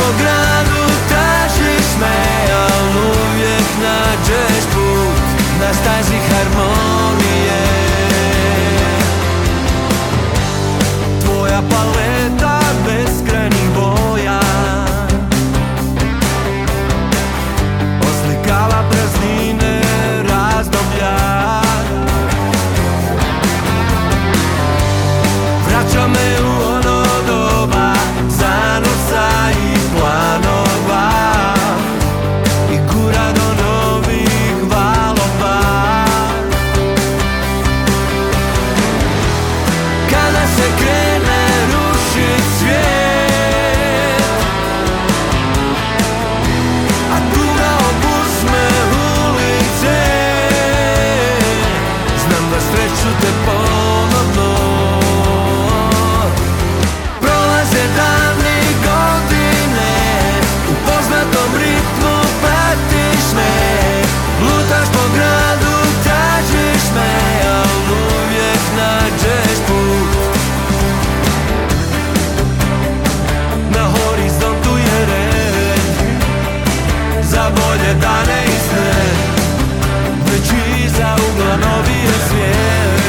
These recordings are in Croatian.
po gradu, tražiš me, al uvijek nađeš put na stazi harmonije. Tvoja paleta beskrajnih boja oslikava praznine razdoblja. Vraća me u ono doba zanosa i planova i gura do novih valova. Kada se krene rušit svijet, a tuga obuzme ulice, znam da sreću te ponovno. Prolaze dani, godine, u poznatom ritmu pratiš me. Lutaš po gradu, tražiš me, al uvijek nađeš put. Na horizontu je red za bolje dane i sne, već iza ugla novi je svijet.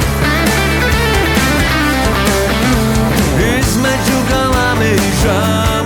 Između galame i žara